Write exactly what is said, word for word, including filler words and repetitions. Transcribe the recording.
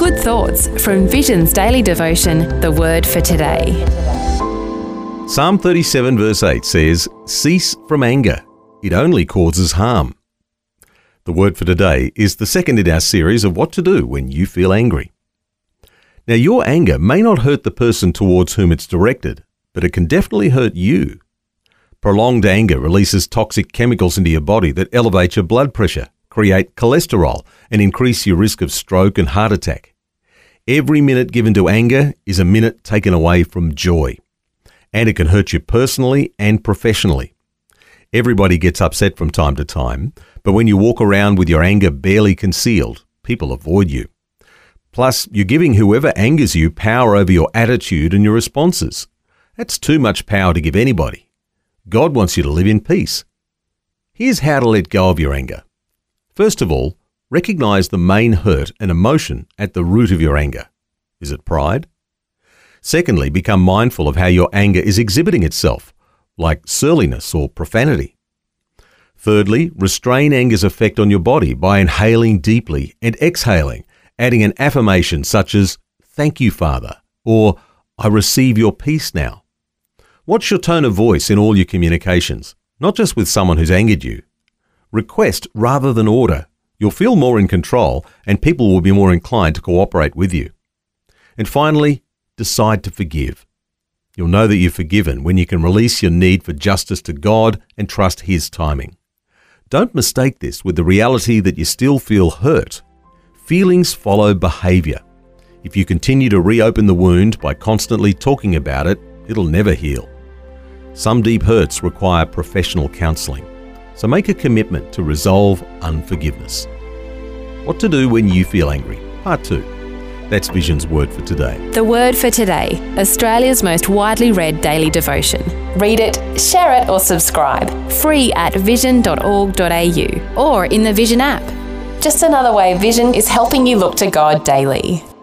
Good thoughts from Vision's daily devotion, The Word for Today. Psalm thirty-seven verse eight says, "Cease from anger. It only causes harm." The Word for Today is the second in our series of what to do when you feel angry. Now, your anger may not hurt the person towards whom it's directed, but it can definitely hurt you. Prolonged anger releases toxic chemicals into your body that elevate your blood pressure, create cholesterol, and increase your risk of stroke and heart attack. Every minute given to anger is a minute taken away from joy. And it can hurt you personally and professionally. Everybody gets upset from time to time, but when you walk around with your anger barely concealed, people avoid you. Plus, you're giving whoever angers you power over your attitude and your responses. That's too much power to give anybody. God wants you to live in peace. Here's how to let go of your anger. First of all, recognize the main hurt and emotion at the root of your anger. Is it pride? Secondly, become mindful of how your anger is exhibiting itself, like surliness or profanity. Thirdly, restrain anger's effect on your body by inhaling deeply and exhaling, adding an affirmation such as, "Thank you, Father," or "I receive your peace now." Watch your tone of voice in all your communications, not just with someone who's angered you. Request rather than order. You'll feel more in control and people will be more inclined to cooperate with you. And finally, decide to forgive. You'll know that you're forgiven when you can release your need for justice to God and trust His timing. Don't mistake this with the reality that you still feel hurt. Feelings follow behavior. If you continue to reopen the wound by constantly talking about it, it'll never heal. Some deep hurts require professional counseling. So make a commitment to resolve unforgiveness. What to do when you feel angry, part two. That's Vision's Word for Today. The Word for Today, Australia's most widely read daily devotion. Read it, share it or subscribe. Free at vision dot org dot a u or in the Vision app. Just another way Vision is helping you look to God daily.